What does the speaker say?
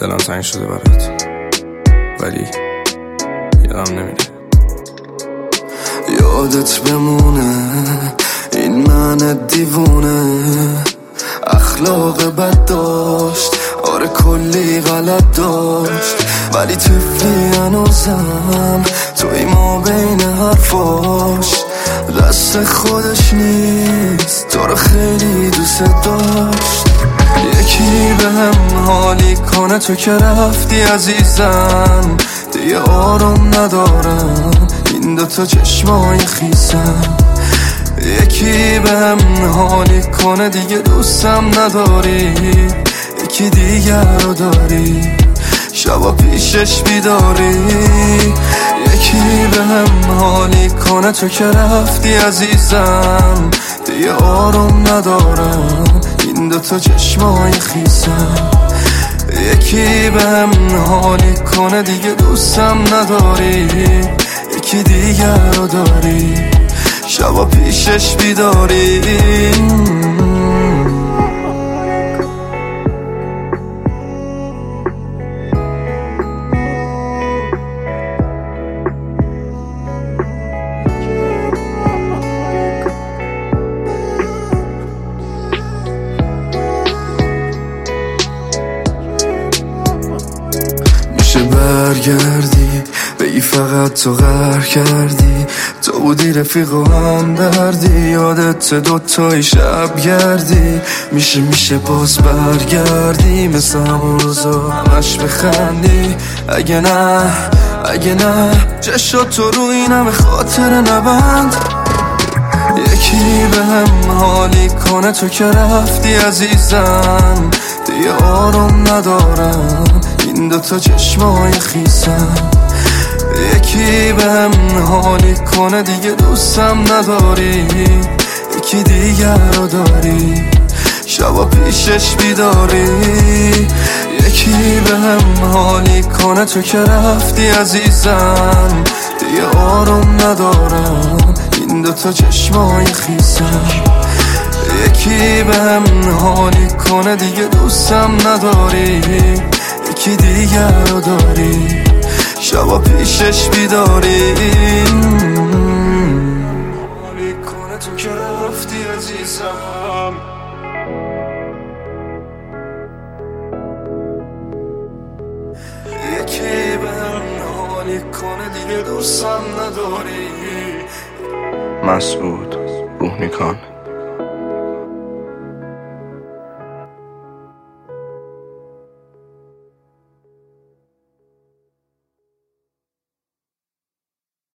دلم تنگ شده برات، ولی یادم نمیره. یادت بمونه این من دیوونه، اخلاق بد داشت، آره کلی غلط داشت، ولی طفلی هنوزم توی ما بین حرفاش. دست خودش نیست، تو رو خیلی دوست داشت. یکی به هم حالی کنه تو که رفتی عزیزم، دیگه آروم ندارم این دوتا چشمای خیسم. یکی به هم حالی کنه دیگه دوستم نداری، یکی دیگر رو داری شبا پیشش بیداری. یکی به هم حالی کنه تو که رفتی عزیزم، دیگه آروم ندارم این دوتا چشمای خیسم. یکی به هم حالی کنه دیگه دوستم نداری، یکی دیگر رو داری شبا پیشش بیداری. برگردی بگی فقط تو قهر کردی، تو بودی رفیق و هم دردی، یادت دوتایی شب گردی. میشه باز برگردی مثل همون روزا همش بخندی. اگه نه چشات تو رو این همه خاطر نبند. یکی به هم حالی کنه تو که رفتی عزیزم، دیگه آروم ندارم این دوتا چشمای خیسم. یکی به هم حالی کنه دیگه دوستم نداری، یکی دیگر رو داری شبا پیشش بیداری. یکی به هم حالی کنه تو که رفتی عزیزم، دیگه آروم ندارم این دوتا چشمای خیسم. یکی به هم حالی کنه دیگه دوستم نداری، یکی دیگر رو داری شبا پیشش بیداری. حالی کنه تو که رفتی عزیزم، یکی به هم حالی کنه دیگه دوستم نداری. مسعود بوهنیکان.